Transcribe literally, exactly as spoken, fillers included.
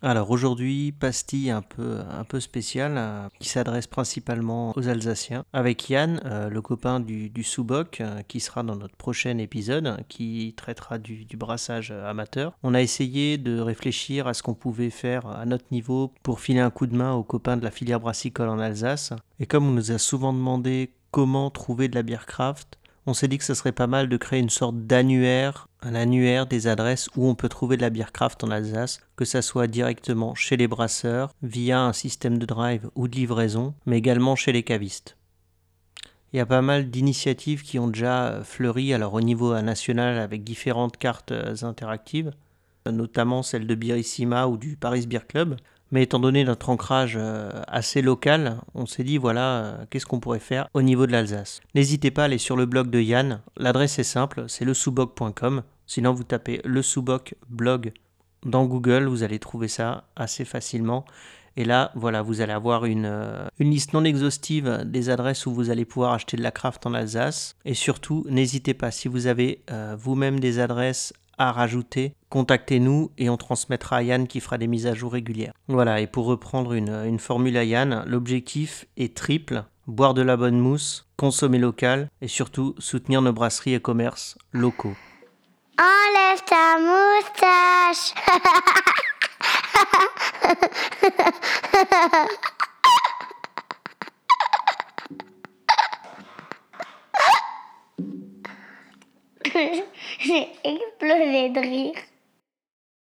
Alors aujourd'hui, pastille un peu, un peu spéciale euh, qui s'adresse principalement aux Alsaciens avec Yann, euh, le copain du, du Sous-Boc, euh, qui sera dans notre prochain épisode qui traitera du, du brassage amateur. On a essayé de réfléchir à ce qu'on pouvait faire à notre niveau pour filer un coup de main aux copains de la filière brassicole en Alsace. Et comme on nous a souvent demandé comment trouver de la bière craft, on s'est dit que ce serait pas mal de créer une sorte d'annuaire, un annuaire des adresses où on peut trouver de la bière craft en Alsace, que ça soit directement chez les brasseurs, via un système de drive ou de livraison, mais également chez les cavistes. Il y a pas mal d'initiatives qui ont déjà fleuri, alors au niveau national avec différentes cartes interactives, notamment celle de Birissima ou du Paris Beer Club. Mais étant donné notre ancrage assez local, on s'est dit voilà, qu'est-ce qu'on pourrait faire au niveau de l'Alsace. N'hésitez pas à aller sur le blog de Yann, l'adresse est simple, c'est le souboc point com. Sinon vous tapez le Sous-Boc blog dans Google, vous allez trouver ça assez facilement. Et là, voilà, vous allez avoir une, euh, une liste non exhaustive des adresses où vous allez pouvoir acheter de la craft en Alsace. Et surtout, n'hésitez pas, si vous avez euh, vous-même des adresses à rajouter, contactez-nous et on transmettra à Yann qui fera des mises à jour régulières. Voilà, et pour reprendre une, une formule à Yann, l'objectif est triple, boire de la bonne mousse, consommer local et surtout soutenir nos brasseries et commerces locaux. Enlève ta moustache. J'ai explosé de rire.